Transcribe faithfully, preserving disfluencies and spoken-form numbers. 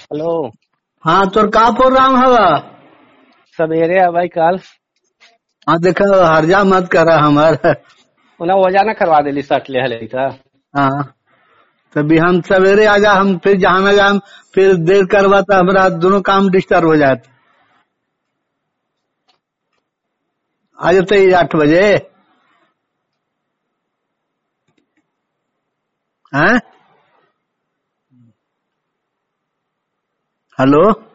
Hello. हाँ तोर का प्रोग्राम हवा? सवेरे है भाई कल। हाँ देखो हर्जा मत कर हमार। उन्हें वजह न करवा दिली सट ले हले था। हाँ तभी हम सवेरे आजा, हम फिर जहाँ जा हम फिर देर करवा तो हमारा दोनों काम डिस्टर्ब हो जात। आ जाते आठ बजे। हैं? हेलो।